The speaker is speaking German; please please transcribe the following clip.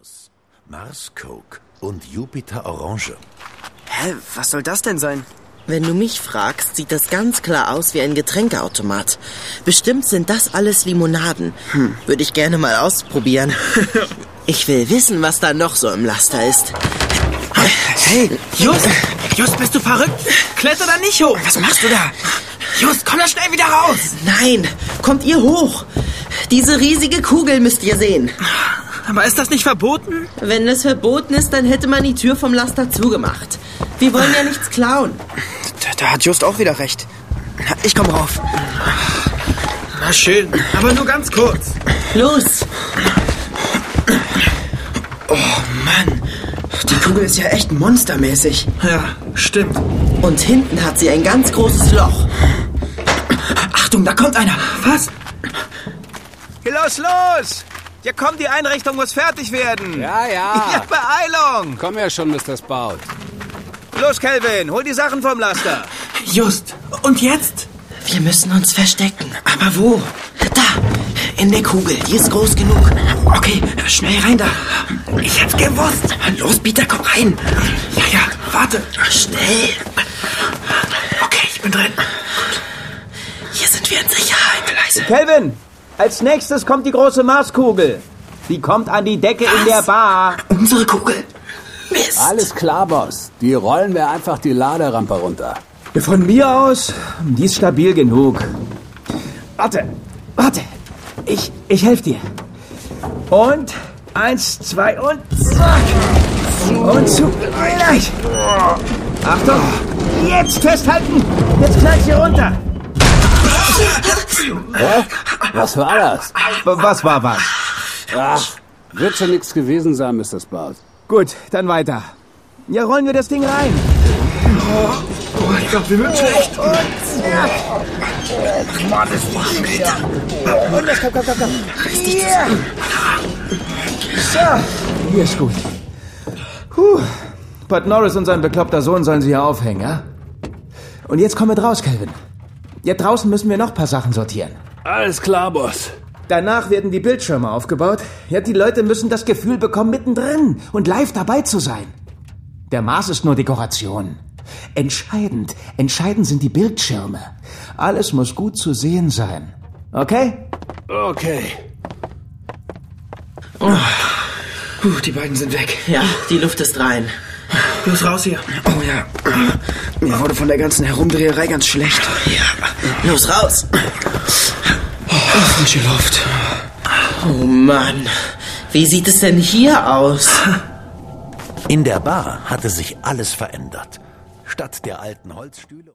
Venus, Mars Coke und Jupiter Orange. Hä, was soll das denn sein? Wenn du mich fragst, sieht das ganz klar aus wie ein Getränkeautomat. Bestimmt sind das alles Limonaden. Würde ich gerne mal ausprobieren. Ich will wissen, was da noch so im Laster ist. Hey, Just, bist du verrückt? Kletter da nicht hoch. Was machst du da? Just, komm da schnell wieder raus. Nein, kommt ihr hoch. Diese riesige Kugel müsst ihr sehen. Aber ist das nicht verboten? Wenn es verboten ist, dann hätte man die Tür vom Laster zugemacht. Wir wollen ja nichts klauen. Da hat Just auch wieder recht. Ich komm rauf. Na schön, aber nur ganz kurz. Los! Oh Mann, die Kugel ist ja echt monstermäßig. Ja, stimmt. Und hinten hat sie ein ganz großes Loch. Achtung, da kommt einer. Was? Los! Hier kommt, die Einrichtung muss fertig werden. Ja. Ja, Beeilung. Komm ja schon, Mr. Spout. Los, Kelvin, hol die Sachen vom Laster. Just, und jetzt? Wir müssen uns verstecken. Aber wo? Da, in der Kugel. Die ist groß genug. Okay, schnell rein da. Ich hab's gewusst. Los, Peter, komm rein. Ja, warte. Schnell. Okay, ich bin drin. Hier sind wir in Sicherheit. Leise. Kelvin, als nächstes kommt die große Marskugel. Die kommt an die Decke in der Bar. Unsere Kugel. Mist. Alles klar, Boss. Die rollen wir einfach die Laderampe runter. Von mir aus, die ist stabil genug. Warte. Ich helfe dir. Und 1, 2 und zack. Und zu gleich. Achtung, jetzt festhalten. Jetzt gleich hier runter. Hä? Was war das? Was war was? Ach, wird schon nichts gewesen sein, Mr. Spout. Gut, dann weiter. Ja, rollen wir das Ding rein. Oh, ich glaube, wir sind schlecht. Und zack. Mann, ist warm, Peter. Und das, komm. Hier. So, hier ist gut. Bud Norris und sein bekloppter Sohn sollen sie hier aufhängen, ja? Und jetzt kommen wir raus, Kelvin. Ja, draußen müssen wir noch ein paar Sachen sortieren. Alles klar, Boss. Danach werden die Bildschirme aufgebaut. Ja, die Leute müssen das Gefühl bekommen, mittendrin und live dabei zu sein. Der Mars ist nur Dekoration. Entscheidend sind die Bildschirme. Alles muss gut zu sehen sein. Okay? Okay. Die beiden sind weg. Ja, die Luft ist rein. Los, raus hier. Oh ja. Mir wurde von der ganzen Herumdreherei ganz schlecht. Ja, los, raus. Frische Luft. Oh Mann, wie sieht es denn hier aus? In der Bar hatte sich alles verändert. Statt der alten Holzstühle